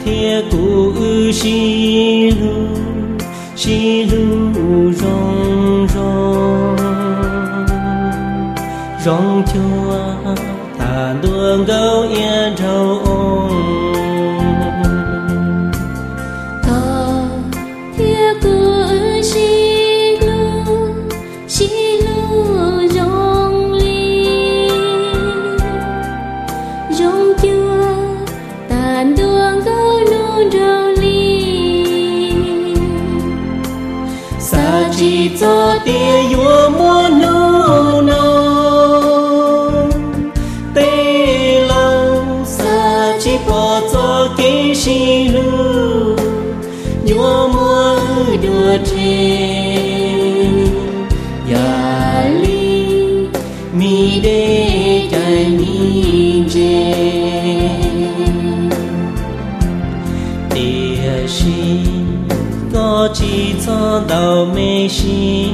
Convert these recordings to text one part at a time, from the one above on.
thiê cụ xí lu rong chua thả đường gấu yên trâu ta thiê cụ xí lu rong chua thả đường gấu nu rau chỉ cho tia yua mua nô nô tê lâu sa chỉ bỏ cho cái xí lu yua mua đua chê ya li mi đê trái mi chê tia xí có chỉ cho đầu mê xí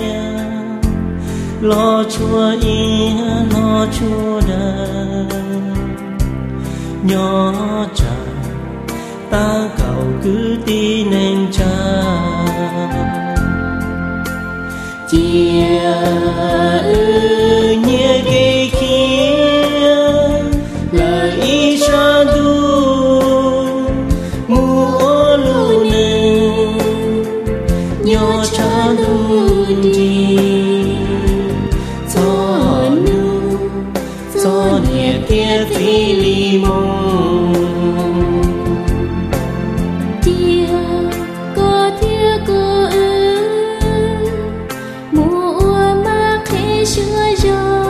lo chua yên lo chua đời nhỏ cha ta cầu cứ tin nên cha chia nhẹ cái kia lời ý sa du mua lu nhỏ cha luôn đi cho nhẹ kia tí li mong tia có mua mà khẽ chưa gió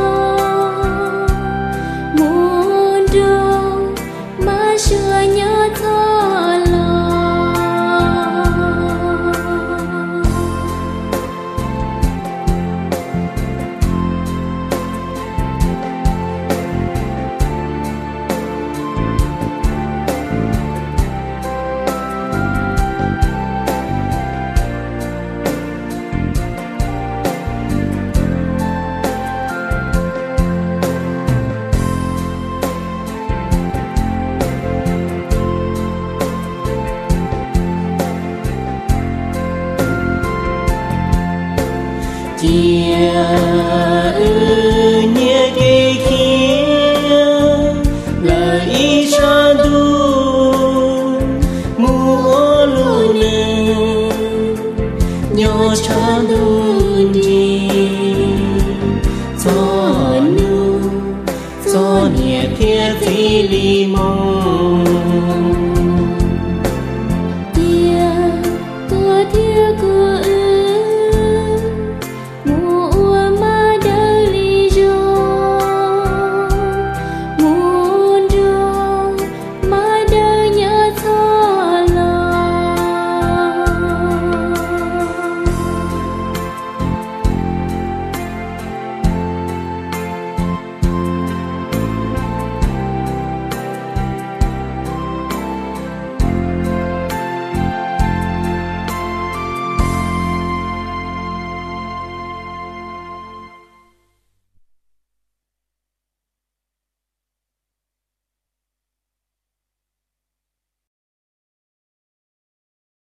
muốn đâu mà chưa nhớ thơ lòng chia nhẹ cái kia lời ý sa du mua lu nè nhỏ cha luôn đi cho nhẹ kia tí li mong